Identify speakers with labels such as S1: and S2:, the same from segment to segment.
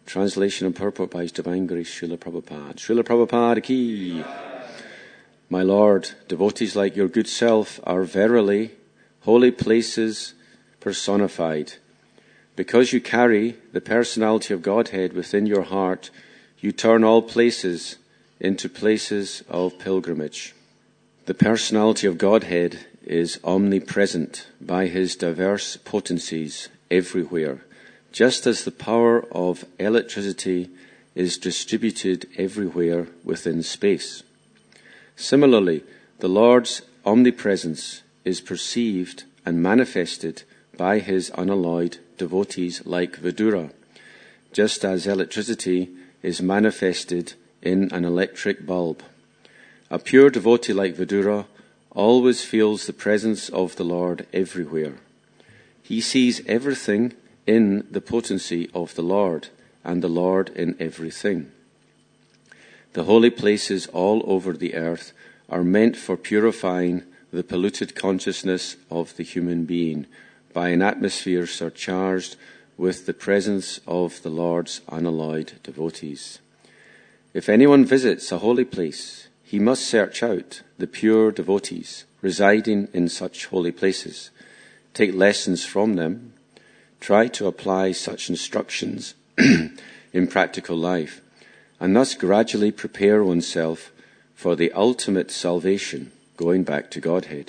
S1: Translation and purport by His Divine Grace, Srila Prabhupada. Srila Prabhupada ki. My Lord, devotees like your good self are verily holy places personified. Because you carry the personality of Godhead within your heart, you turn all places into places of pilgrimage. The personality of Godhead is omnipresent by His diverse potencies everywhere, just as the power of electricity is distributed everywhere within space. Similarly, the Lord's omnipresence is perceived and manifested by His unalloyed devotees like Vidura, just as electricity is manifested in an electric bulb. A pure devotee like Vidura always feels the presence of the Lord everywhere. He sees everything in the potency of the Lord, and the Lord in everything. The holy places all over the earth are meant for purifying the polluted consciousness of the human being by an atmosphere surcharged with the presence of the Lord's unalloyed devotees. If anyone visits a holy place, he must search out the pure devotees residing in such holy places, take lessons from them, try to apply such instructions in practical life, and thus gradually prepare oneself for the ultimate salvation, going back to Godhead.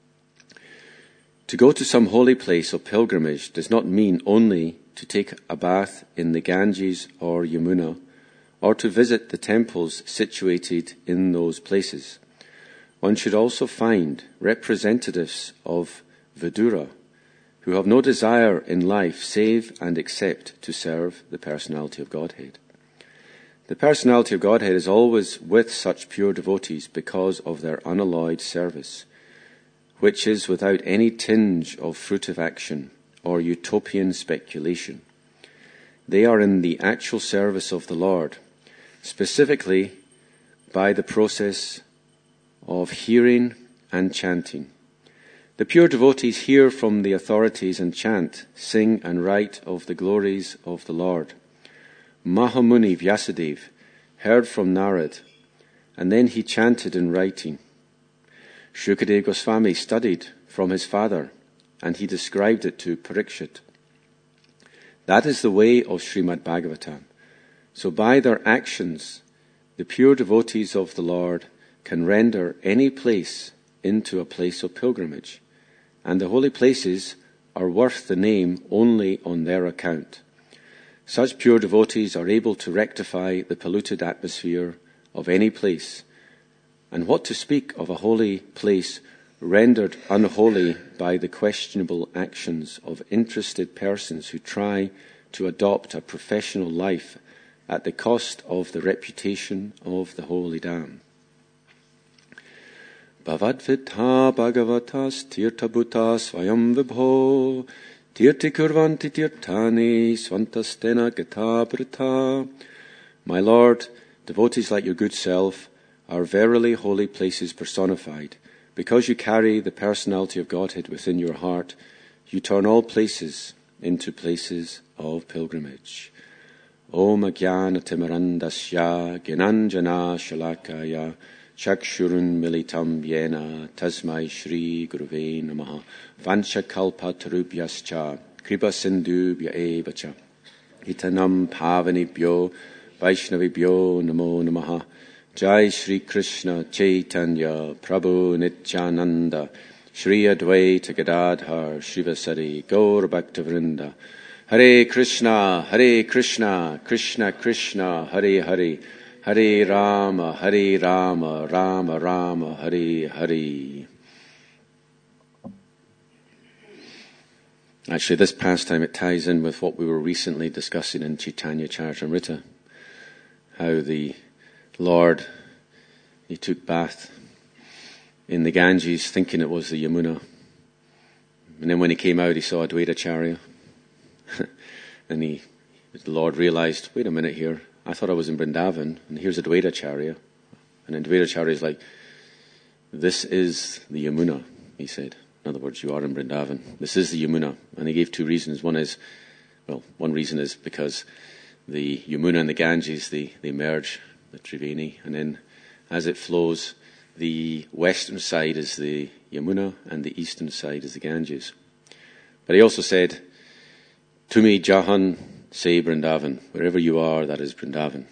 S1: To go to some holy place of pilgrimage does not mean only to take a bath in the Ganges or Yamuna, or to visit the temples situated in those places. One should also find representatives of Vidura, who have no desire in life save and except to serve the personality of Godhead. The personality of Godhead is always with such pure devotees because of their unalloyed service, which is without any tinge of fruitive action or utopian speculation. They are in the actual service of the Lord, specifically by the process of hearing and chanting. The pure devotees hear from the authorities and chant, sing and write of the glories of the Lord. Mahamuni Vyasadeva heard from Narad, and then he chanted in writing. Shukadeva Goswami studied from his father, and he described it to Parikshit. That is the way of Srimad Bhagavatam. So by their actions, the pure devotees of the Lord can render any place into a place of pilgrimage, and the holy places are worth the name only on their account. Such pure devotees are able to rectify the polluted atmosphere of any place, and what to speak of a holy place rendered unholy by the questionable actions of interested persons who try to adopt a professional life at the cost of the reputation of the holy dam. Bhavadvita bhagavatas tirthabhuta svayam vibho tirti kurvanti tirtani svantastena gata brita. My Lord, devotees like your good self are verily holy places personified. Because you carry the personality of Godhead within your heart, you turn all places into places of pilgrimage. Om Ajnana Timirandasya Gyananjana Shalakaya Chakshurun Militam Yena Tasmai Shri Guruve Namaha Vanchakalpatarubhyascha Kripa Sindhubhya Evacha Itanam Pavanibhyo Vaishnavibhyo Namo Namaha Jai Shri Krishna Chaitanya Prabhu Nityananda Shri Advaita Gadadhar Shivasari Gaur Bhaktavrinda Hare Krishna, Krishna Krishna, Hare Hare, Hare Rama, Rama Rama, Hare Hare. Actually, this pastime, it ties in with what we were recently discussing in Chaitanya Charitamrita, how the Lord, he took bath in the Ganges thinking it was the Yamuna. And then when he came out, he saw Advaitacharya. And the Lord realized, wait a minute here, I thought I was in Vrindavan, and here's Advaitacharya. And Advaitacharya is like, this is the Yamuna, he said. In other words, you are in Vrindavan. This is the Yamuna. And he gave two reasons. One reason is because the Yamuna and the Ganges, they merge, the Triveni, and then as it flows, the western side is the Yamuna and the eastern side is the Ganges. But he also said, Tumi Jahan say Vrindavan, wherever you are, that is Vrindavan.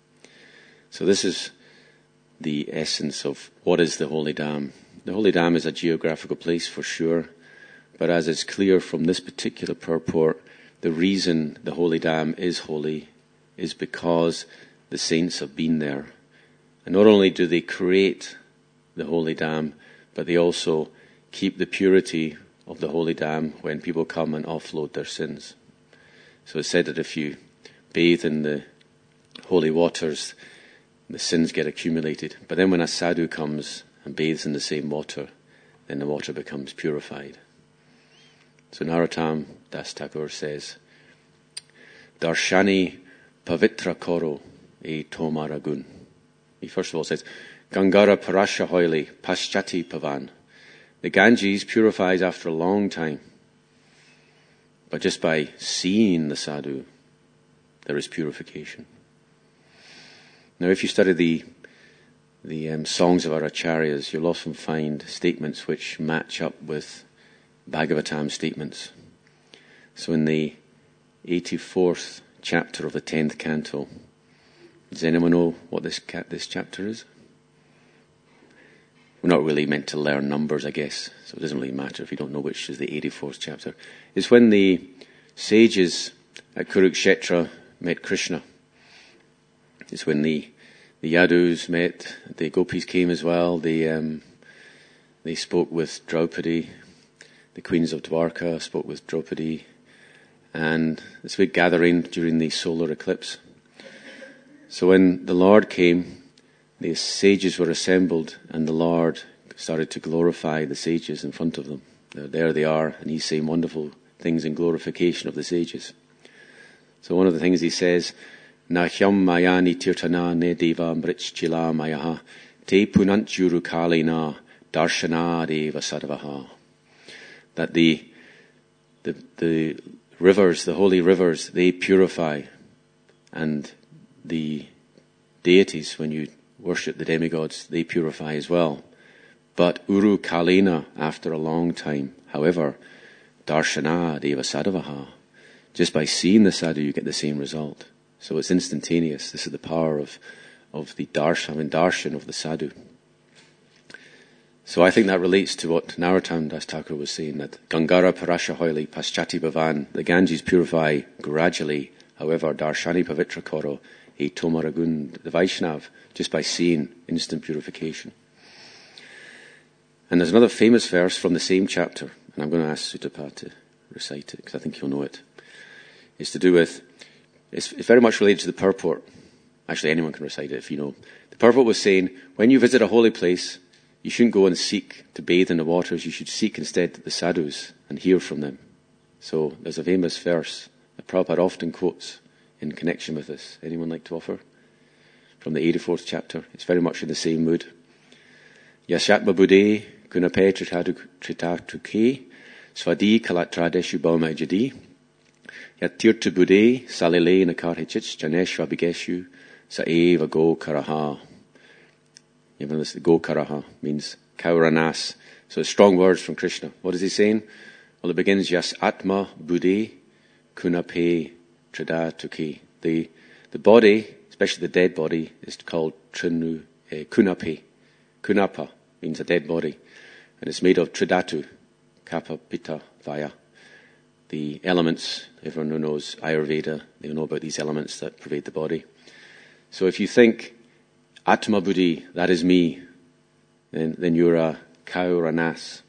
S1: So this is the essence of what is the Holy Dham. The Holy Dham is a geographical place for sure, but as it's clear from this particular purport, the reason the Holy Dham is holy is because the saints have been there. And not only do they create the Holy Dham, but they also keep the purity of the Holy Dham when people come and offload their sins. So it's said that if you bathe in the holy waters, the sins get accumulated. But then when a sadhu comes and bathes in the same water, then the water becomes purified. So Narottam Das Thakur says, Darshani Pavitra Koro e Tomaragun. He first of all says, Gangara Parasha Hoili Paschati Pavan. The Ganges purifies after a long time. But just by seeing the sadhu, there is purification. Now if you study the songs of our acharyas, you'll often find statements which match up with Bhagavatam statements. So in the 84th chapter of the 10th canto, does anyone know what this chapter is? We're not really meant to learn numbers, I guess, so it doesn't really matter if you don't know which is the 84th chapter. It's when the sages at Kurukshetra met Krishna. It's when the Yadus met, the gopis came as well, they spoke with Draupadi, the queens of Dwarka spoke with Draupadi, and this big gathering during the solar eclipse. So when the Lord came, the sages were assembled and the Lord started to glorify the sages in front of them. There they are, and he's saying wonderful things in glorification of the sages. So one of the things he says, Nahyam mayani tirtana ne deva mritschila mayaha te punanchuru kalina darshana deva sarvaha. That the rivers, the holy rivers, they purify, and the deities, when you worship the demigods, they purify as well. But uru kalina, after a long time, however, darshana deva sadhavaha, just by seeing the sadhu you get the same result. So it's instantaneous. This is the power of the darshan of the sadhu. So I think that relates to what Narottam Das Thakur was saying, that Gangara Parasha Hoili Paschati Bhavan, the Ganges purify gradually, however, Darshani Pavitra Koro, e Tomaragun, the Vaishnav, just by seeing, instant purification. And there's another famous verse from the same chapter, and I'm going to ask Sutapa to recite it, because I think you'll know it. It's to do with, it's very much related to the purport. Actually, anyone can recite it if you know. The purport was saying, when you visit a holy place, you shouldn't go and seek to bathe in the waters. You should seek instead the sadhus and hear from them. So there's a famous verse that Prabhupada often quotes in connection with this. Anyone like to offer? From the 84th chapter. It's very much in the same mood. Yashatma Buddhe Kunape Tritatuke Svadi Kalatradeshu Bauma Jadi Yatirtu Buddhe Salile Nakarhichich Janeshwa Bigeshu Saeva Go Karaha. Even this, Go Karaha means Kauranas. So it's strong words from Krishna. What is he saying? Well, it begins, Yas Atma Buddhe Kunape Tridatuke. The body, especially the dead body, is called Kunape. Kunapa means a dead body. And it's made of Tridatu, Kapha, Pitta, Vaya. The elements, everyone knows Ayurveda, they know about these elements that pervade the body. So if you think Atma Buddhi, that is me, then you're a cow or an ass.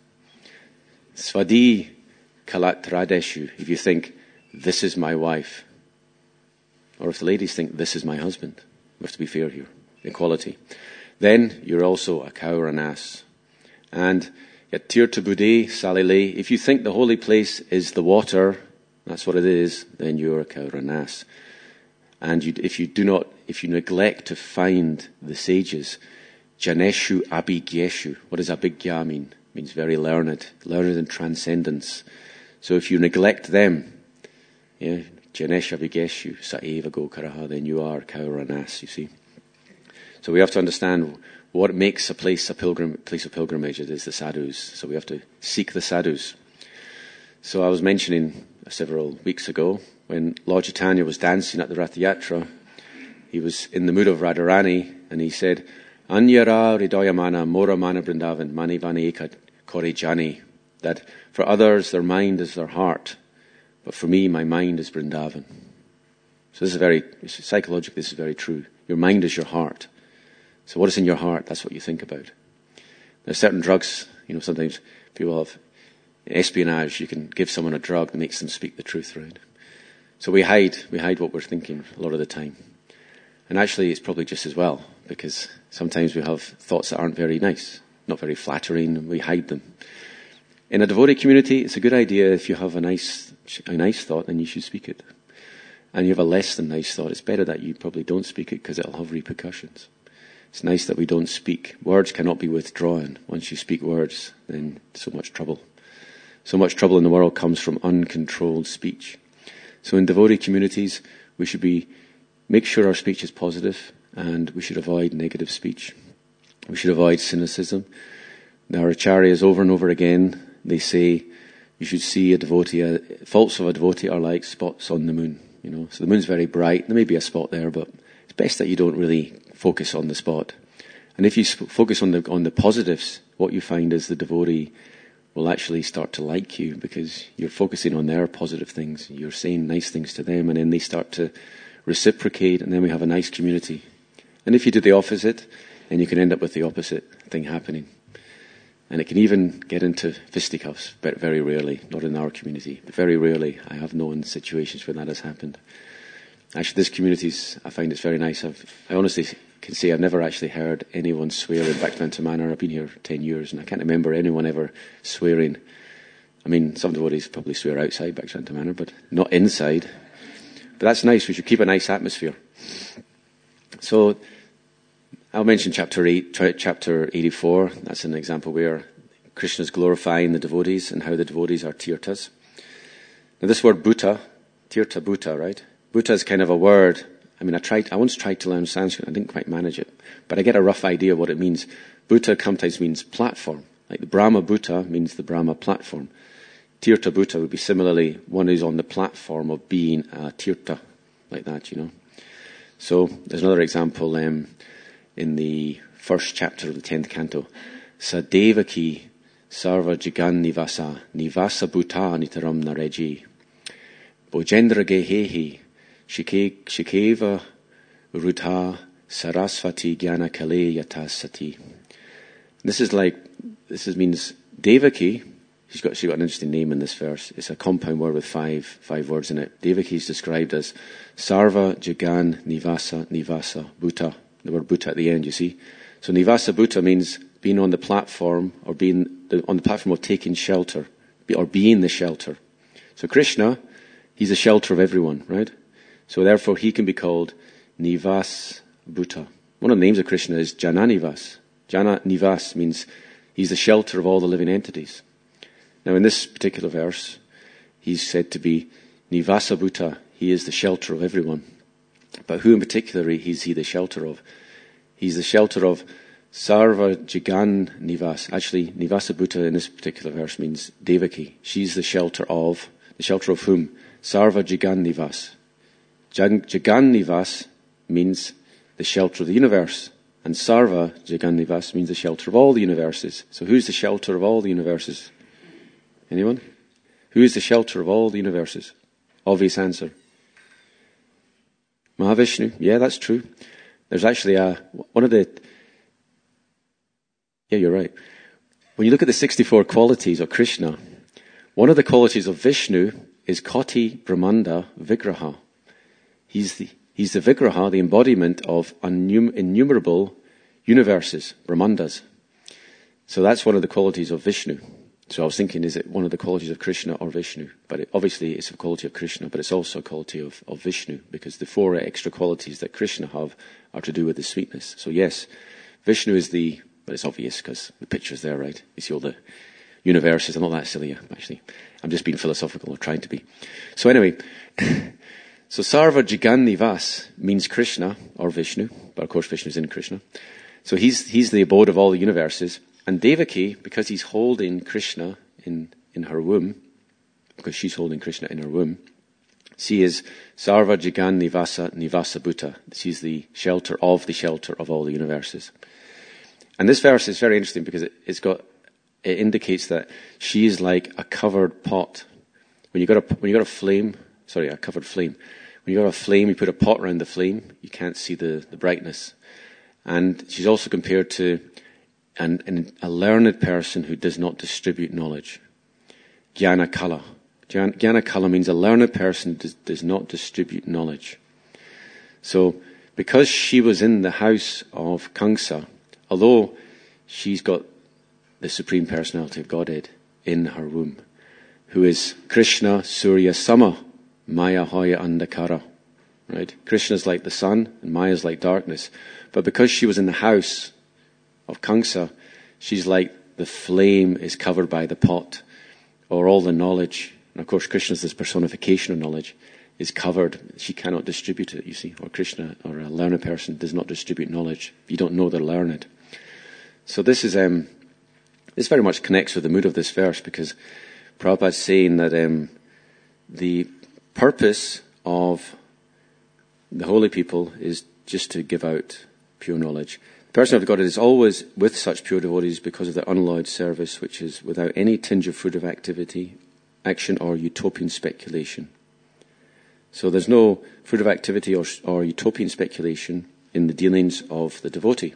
S1: Svadi Kalat Radeshu, if you think, this is my wife. Or if the ladies think, this is my husband. We have to be fair here. Equality. Then you're also a cow or an ass. And Yatirta Buddhe Salile, if you think the holy place is the water, that's what it is, then you're a cow or an ass. And if you neglect to find the sages, Janeshu Abhigyeshu. What does Abhigya mean? It means very learned in transcendence. So if you neglect them, Janesha Vigeshu Saeva Gokaraha, then you are Kauranas, you see. So we have to understand what makes a place of pilgrimage. It is the sadhus. So we have to seek the sadhus. So I was mentioning several weeks ago, when Lord Chaitanya was dancing at the Rath Yatra, he was in the mood of Radharani, and he said, Anyara Hridayamana Moramana Vrindavan Manivani Eka Korijani, that for others their mind is their heart, but for me my mind is Vrindavan. So this is psychologically, this is very true. Your mind is your heart. So what is in your heart, that's what you think about. There are certain drugs, sometimes people have espionage, you can give someone a drug that makes them speak the truth, right? So we hide what we're thinking a lot of the time. And actually it's probably just as well, because sometimes we have thoughts that aren't very nice, not very flattering, and we hide them. In a devotee community, it's a good idea if you have a nice thought, then you should speak it. And you have a less than nice thought, it's better that you probably don't speak it, because it'll have repercussions. It's nice that we don't speak. Words cannot be withdrawn. Once you speak words, then so much trouble. So much trouble in the world comes from uncontrolled speech. So in devotee communities, we should make sure our speech is positive, and we should avoid negative speech. We should avoid cynicism. Now, our acharyas over and over again, they say you should see a devotee, faults of a devotee are like spots on the moon. So the moon's very bright, there may be a spot there, but it's best that you don't really focus on the spot. And if you focus on the positives, what you find is the devotee will actually start to like you, because you're focusing on their positive things. You're saying nice things to them, and then they start to reciprocate, and then we have a nice community. And if you do the opposite, then you can end up with the opposite thing happening. And it can even get into fisticuffs, but very rarely, not in our community. But very rarely, I have known situations where that has happened. Actually, this community, I find it's very nice. I honestly can say I've never actually heard anyone swear in Bhaktivedanta Manor. I've been here 10 years, and I can't remember anyone ever swearing. I mean, some devotees probably swear outside Bhaktivedanta Manor, but not inside. But that's nice. We should keep a nice atmosphere. So I'll mention chapter 84. That's an example where Krishna is glorifying the devotees and how the devotees are tirthas. Now this word bhuta, tirtha bhuta, right? Bhuta is kind of a word. I mean, I once tried to learn Sanskrit. I didn't quite manage it. But I get a rough idea what it means. Bhuta sometimes means platform. Like the Brahma Bhuta means the Brahma platform. Tirtha Bhuta would be similarly one who's on the platform of being a tirtha, like that, So there's another example in the first chapter of the 10th canto. Sa Devaki Sarva Jigan Nivasa Bhuta Nitaram Nareji Bojendra Gehehi Shikeva Rudha Sarasvati Gyana Kale Yatasati. This means Devaki. She's got an interesting name in this verse. It's a compound word with five words in it. Devaki is described as Sarva Jagan Nivasa Bhuta. The word Bhuta at the end, you see. So Nivasa Bhuta means being on the platform, or being on the platform of taking shelter, or being the shelter. So Krishna, he's the shelter of everyone, right? So therefore he can be called Nivas Bhuta. One of the names of Krishna is Jananivas. Jana Nivas means he's the shelter of all the living entities. Now in this particular verse, he's said to be Nivasa Bhuta. He is the shelter of everyone. But who in particular is he the shelter of? He's the shelter of Sarva Jigan Nivas. Actually, Nivasa Bhuta in this particular verse means Devaki. She's the shelter of whom? Sarva Jigan Nivas. Jagan Nivas means the shelter of the universe. And Sarva Jagan Nivas means the shelter of all the universes. So who's the shelter of all the universes? Anyone? Who is the shelter of all the universes? Obvious answer. Mahavishnu. Yeah, that's true. There's actually yeah, you're right. When you look at the 64 qualities of Krishna, one of the qualities of Vishnu is Koti Brahmanda Vigraha. He's the Vigraha, the embodiment of innumerable universes, Brahmandas. So that's one of the qualities of Vishnu. So I was thinking, is it one of the qualities of Krishna or Vishnu? But obviously it's a quality of Krishna, but it's also a quality of Vishnu, because the 4 extra qualities that Krishna have are to do with the sweetness. So yes, Vishnu is but it's obvious because the picture's there, right? You see all the universes. I'm not that silly, actually. I'm just being philosophical, or trying to be. So anyway, So Sarva Jigannivas means Krishna or Vishnu, but of course Vishnu's in Krishna. So he's the abode of all the universes. And Devaki, because he's holding Krishna in her womb, because she's holding Krishna in her womb, she is Sarva Jigannivasa Nivasa Bhuta. She's the shelter of all the universes. And this verse is very interesting because it indicates that she is like a covered pot. When you got a covered flame. When you got a flame, you put a pot around the flame, you can't see the brightness. And she's also compared to a learned person who does not distribute knowledge. Jnana Kala. Jnana Kala means a learned person does not distribute knowledge. So, because she was in the house of Kamsa, although she's got the Supreme Personality of Godhead in her womb, who is Krishna Surya Sama, Maya Hoya Andakara. Right? Krishna's like the sun and Maya's like darkness. But because she was in the house of Kamsa, she's like the flame is covered by the pot, or all the knowledge. And of course, Krishna's this personification of knowledge is covered. She cannot distribute it, you see. Or Krishna, or a learned person does not distribute knowledge. You don't know they're learned. So this very much connects with the mood of this verse, because Prabhupada's saying that the purpose of the holy people is just to give out pure knowledge. The person of God is always with such pure devotees because of their unalloyed service, which is without any tinge of fruitive activity, action, or utopian speculation. So there's no fruitive activity or utopian speculation in the dealings of the devotee.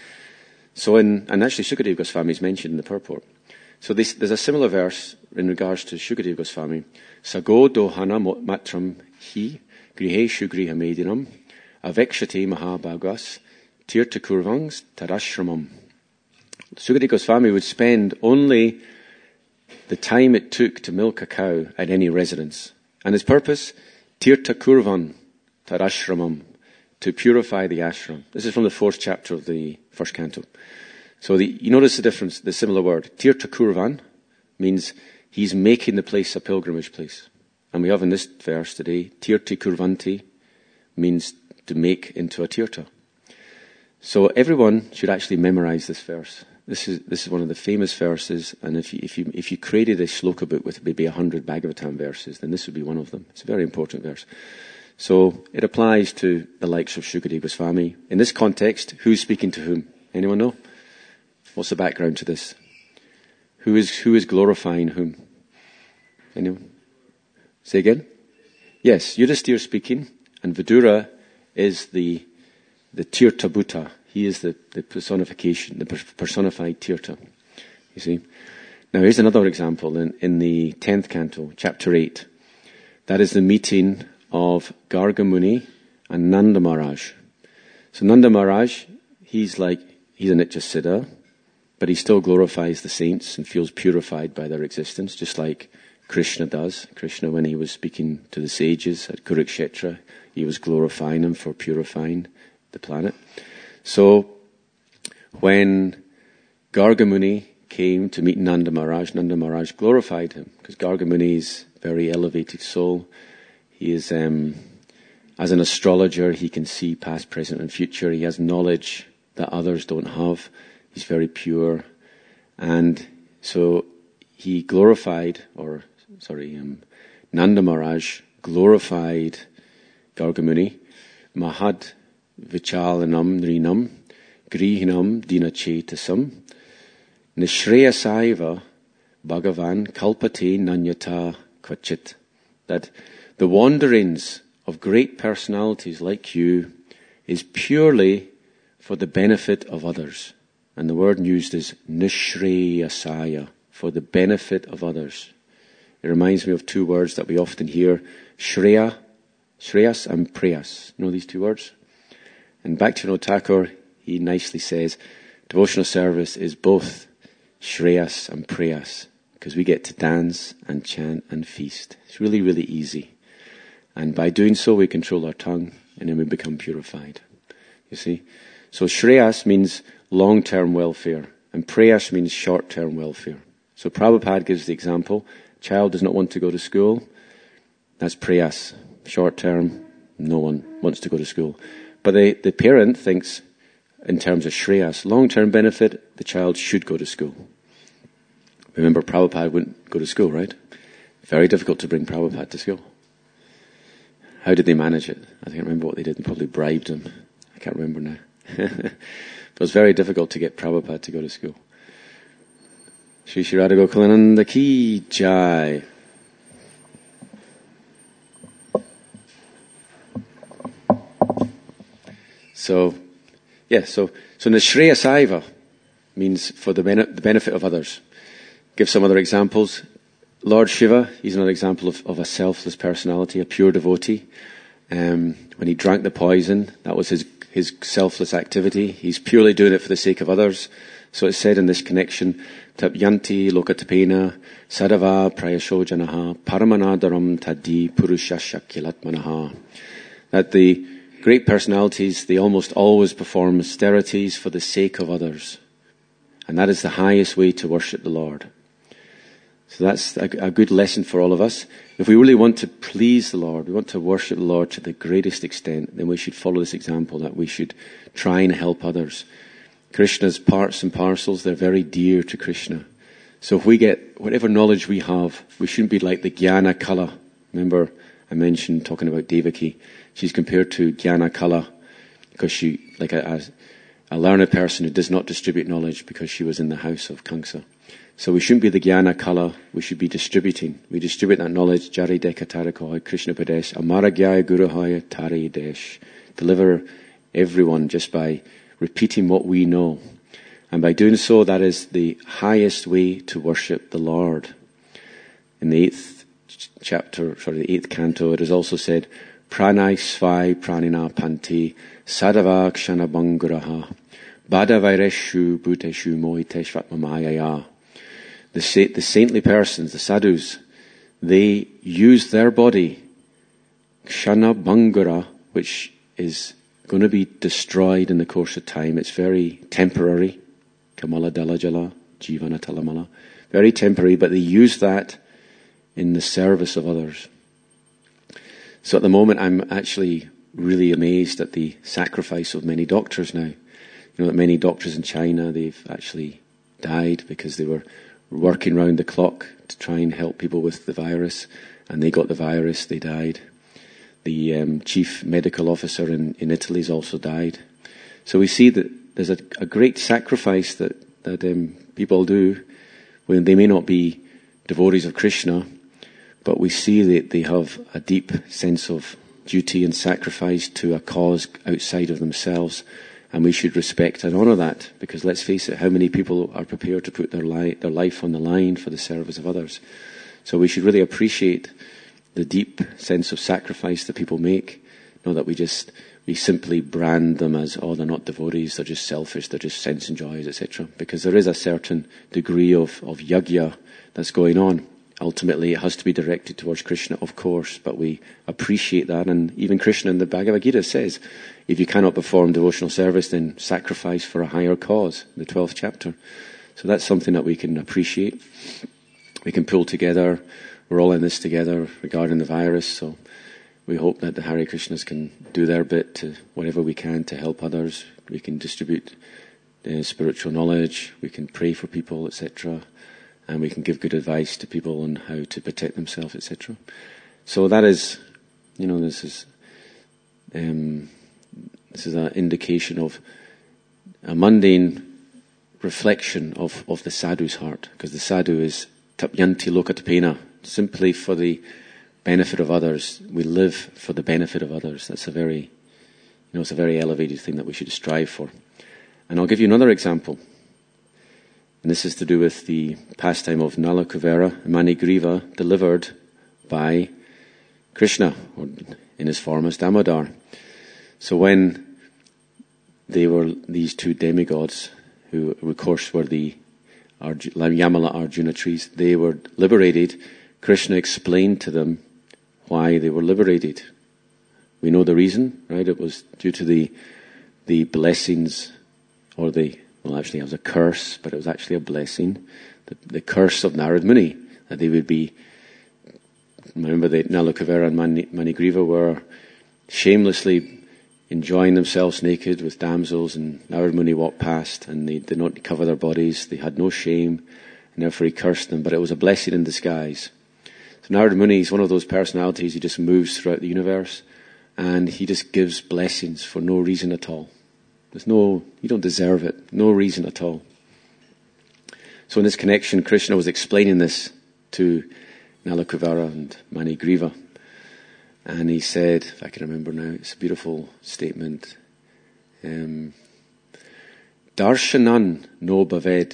S1: So and actually Sukadeva Goswami is mentioned in the purport. So there's a similar verse in regards to Sukadeva Goswami. Sago dohana matram hi griheshu griha medinam avekshate mahabhagas tirtha kurvangs tarashramam. Sukadeva Goswami would spend only the time it took to milk a cow at any residence. And his purpose, tirtha kurvan tarashramam, to purify the ashram. This is from the 4th chapter of the 1st canto. So you notice the difference, the similar word. Tirtha kurvan means he's making the place a pilgrimage place. And we have in this verse today, tirthi kurvanti means to make into a tirtha. So everyone should actually memorize this verse. This is one of the famous verses, and if you created a shloka book with maybe 100 Bhagavatam verses, then this would be one of them. It's a very important verse. So it applies to the likes of Sukadeva Goswami. In this context, who's speaking to whom? Anyone know? What's the background to this? Who is glorifying whom? Anyone? Say again? Yes, Yudhisthira is speaking, and Vidura is the Tirtha Bhuta. He is the personification, the personified Tirtha. You see? Now here's another example in the 10th canto, chapter 8. That is the meeting of Garga Muni and Nanda Maharaj. So Nanda Maharaj, he's a Nitya Siddha, but he still glorifies the saints and feels purified by their existence, just like Krishna does. Krishna, when he was speaking to the sages at Kurukshetra, he was glorifying them for purifying the planet. So when Garga Muni came to meet Nanda Maharaj glorified him, because Garga Muni is a very elevated soul. He is, as an astrologer, he can see past, present, and future. He has knowledge that others don't have. He's very pure. And so he Nanda Maharaj glorified Garga Muni. Mahad vichalanam nrinam grihinam dinachetasam nishreyasaiva bhagavan kalpate nanyata kvachit. That the wanderings of great personalities like you is purely for the benefit of others. And the word used is nishreyasaya, for the benefit of others. It reminds me of two words that we often hear, shreya, shreyas and preyas. You know these two words? And Bhaktivinoda Thakur, he nicely says, devotional service is both shreyas and preyas, because we get to dance and chant and feast. It's really, really easy. And by doing so, we control our tongue, and then we become purified. You see? So shreyas means long-term welfare, and preyas means short-term welfare. So Prabhupada gives the example, child does not want to go to school, that's preyas, Short term, no one wants to go to school. But the parent thinks, in terms of Shreyas, long-term benefit, the child should go to school. Remember, Prabhupada wouldn't go to school, right? Very difficult to bring Prabhupada to school. How did they manage it? I can't remember what they did. They probably bribed him. I can't remember now. It was very difficult to get Prabhupada to go to school. Shri Shri Radha Gokulananda Ki Jai. So Nishreya Saiva means for the benefit of others. Give some other examples. Lord Shiva, he's another example of a selfless personality, a pure devotee. When he drank the poison, that was his selfless activity. He's purely doing it for the sake of others. So it's said in this connection, Tapyanti lokatapena sadava prayasho janaha paramanadaram tadi purushashakyalatmanaha. That the great personalities, they almost always perform austerities for the sake of others. And that is the highest way to worship the Lord. So that's a good lesson for all of us. If we really want to please the Lord, we want to worship the Lord to the greatest extent, then we should follow this example, that we should try and help others. Krishna's parts and parcels, they're very dear to Krishna. So if we get whatever knowledge we have, we shouldn't be like the Jnana Kala. Remember, I mentioned talking about Devaki. She's compared to Jnana Kala because she, like a learned person who does not distribute knowledge because she was in the house of Kamsa. So we shouldn't be the Jnana Kala, we should be distributing. We distribute that knowledge, Jari Deka Tarakoy, Krishna Padesh, Amara Gyaya Guruhoy, Tari Desh. Deliver everyone just by repeating what we know. And by doing so, that is the highest way to worship the Lord. In the 8th canto, it is also said, Pranai Svai Pranina Panti Sadava Kshana Banguraha Bada Vaireshu Bhuteshu Mohiteshvatmamayaya. The saintly persons, the sadhus, they use their body, Kshana Bangura, which is going to be destroyed in the course of time. It's very temporary. Kamala Dalajala, Jivana Talamala. Very temporary, but they use that in the service of others. So at the moment, I'm actually really amazed at the sacrifice of many doctors now. You know that many doctors in China, they've actually died because they were working round the clock to try and help people with the virus, and they got the virus, they died. The chief medical officer in Italy has also died. So we see that there's a great sacrifice that people do when they may not be devotees of Krishna, but we see that they have a deep sense of duty and sacrifice to a cause outside of themselves. And we should respect and honour that, because let's face it, how many people are prepared to put their life on the line for the service of others? So we should really appreciate the deep sense of sacrifice that people make. Not that we simply brand them as, oh, they're not devotees, they're just selfish, they're just sense enjoyers, etc. Because there is a certain degree of yajna that's going on. Ultimately, it has to be directed towards Krishna, of course, but we appreciate that. And even Krishna in the Bhagavad Gita says, if you cannot perform devotional service, then sacrifice for a higher cause, the 12th chapter. So that's something that we can appreciate. We can pull together. We're all in this together regarding the virus, so we hope that the Hare Krishnas can do their bit to whatever we can to help others. We can distribute spiritual knowledge, we can pray for people, etc., and we can give good advice to people on how to protect themselves, etc. So that is, this is an indication of a mundane reflection of the sadhu's heart, because the sadhu is tapyanti lokatapena, simply for the benefit of others. We live for the benefit of others. That's a very elevated thing that we should strive for. And I'll give you another example. And this is to do with the pastime of Nala Kuvera, Manigriva, delivered by Krishna, or in his form as Damodar. So when they were these two demigods, who of course were the Yamala Arjuna trees, they were liberated. Krishna explained to them why they were liberated. We know the reason, right? It was due to the blessings, or actually it was a curse, but it was actually a blessing. The curse of Narad Muni, that they would be remember that Nalakavera and Manigriva were shamelessly enjoying themselves naked with damsels, and Narad Muni walked past, and they did not cover their bodies. They had no shame, and therefore he cursed them, but it was a blessing in disguise. So Narad Muni is one of those personalities who just moves throughout the universe, and he just gives blessings for no reason at all. You don't deserve it, no reason at all. So in this connection, Krishna was explaining this to Nalakavara and Manigriva. And he said, if I can remember now, it's a beautiful statement. Darshanan no bhaved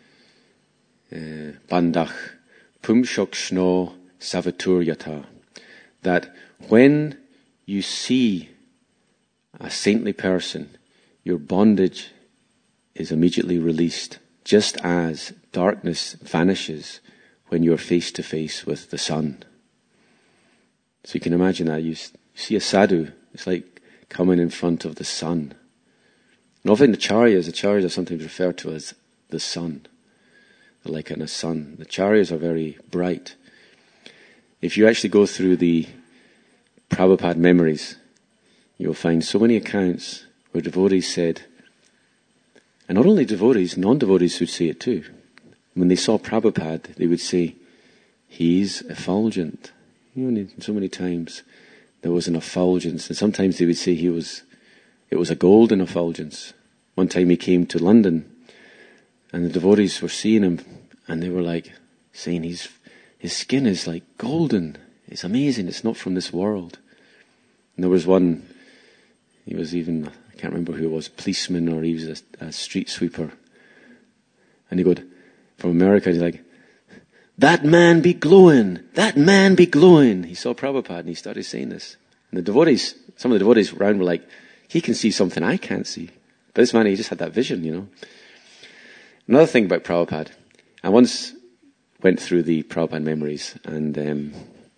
S1: bandach pumshokshno savaturyata. That when you see a saintly person, your bondage is immediately released, just as darkness vanishes when you're face to face with the sun. So you can imagine that. You see a sadhu, it's like coming in front of the sun. And often the acharyas are sometimes referred to as the sun. They're like in a sun. The acharyas are very bright. If you actually go through the Prabhupada memories, you'll find so many accounts where devotees said, and not only devotees, non-devotees would say it too. When they saw Prabhupada, they would say, he's effulgent. So many times there was an effulgence, and sometimes they would say it was a golden effulgence. One time he came to London, and the devotees were seeing him, and they were like saying his skin is like golden. It's amazing. It's not from this world. And there was one, he was even, I can't remember who it was, policeman, or he was a street sweeper. And he go from America, he's like, that man be glowing, that man be glowing. He saw Prabhupada and he started saying this. And some of the devotees around were like, he can see something I can't see. But this man, he just had that vision, Another thing about Prabhupada, I once went through the Prabhupada memories, and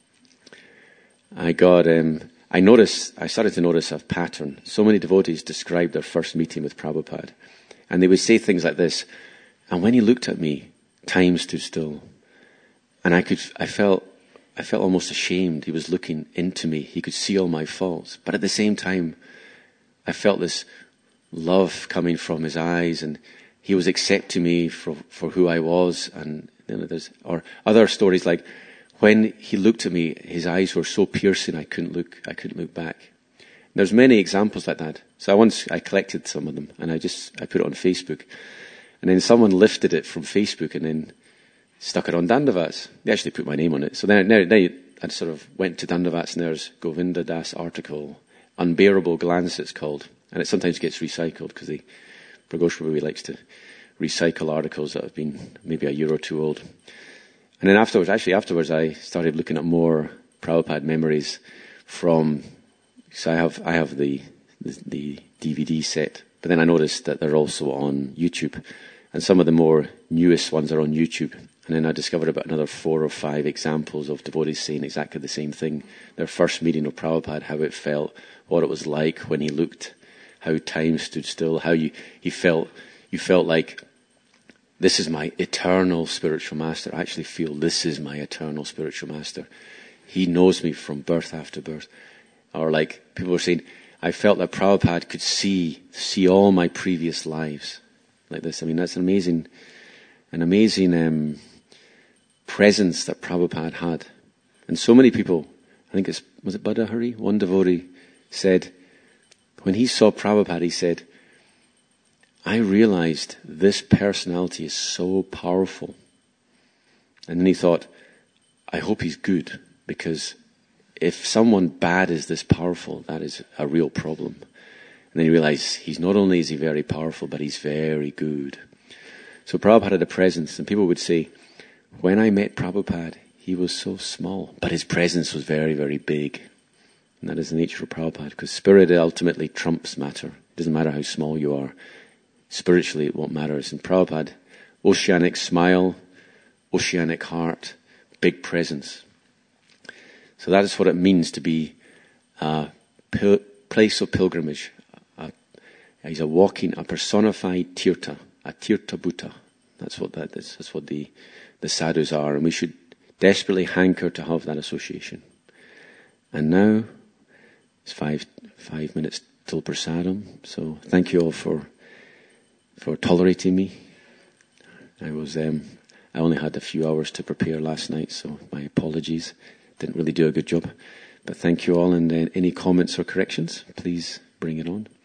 S1: I started to notice a pattern. So many devotees described their first meeting with Prabhupada, and they would say things like this, and when he looked at me, time stood still. And I felt almost ashamed. He was looking into me. He could see all my faults. But at the same time, I felt this love coming from his eyes, and he was accepting me for who I was. And or other stories like, when he looked at me, his eyes were so piercing I couldn't look back. There's many examples like that. So I collected some of them, and I put it on Facebook. And then someone lifted it from Facebook and then stuck it on Dandavats. They actually put my name on it. So then I sort of went to Dandavats, and there's Govinda Das article, Unbearable Glance it's called. And it sometimes gets recycled because Pragosh Prabhu likes to recycle articles that have been maybe a year or two old. And then afterwards, I started looking at more Prabhupada memories so I have the DVD set, but then I noticed that they're also on YouTube. And some of the more newest ones are on YouTube. And then I discovered about another 4 or 5 examples of devotees saying exactly the same thing. Their first meeting of Prabhupada, how it felt, what it was like when he looked, how time stood still, how you felt like, this is my eternal spiritual master. I actually feel this is my eternal spiritual master. He knows me from birth after birth. Or like people were saying, I felt that Prabhupada could see all my previous lives. Like this. I mean, that's an amazing presence that Prabhupada had. And so many people, I think was it Badahari? One devotee said, when he saw Prabhupada, he said, I realized this personality is so powerful. And then he thought, I hope he's good, because if someone bad is this powerful, that is a real problem. And then he realized he's not only is he very powerful, but he's very good. So Prabhupada had a presence, and people would say, when I met Prabhupada, he was so small, but his presence was very, very big. And that is the nature of Prabhupada, because spirit ultimately trumps matter. It doesn't matter how small you are. Spiritually, what matters. And Prabhupada, oceanic smile, oceanic heart, big presence. So that is what it means to be a place of pilgrimage. He's a personified tirtha, a tirtha bhuta. That's what that is. That's what the sadhus are. And we should desperately hanker to have that association. And now it's five minutes till prasadam. So thank you all for tolerating me. I only had a few hours to prepare last night, so my apologies. Didn't really do a good job. But thank you all, and any comments or corrections, please bring it on.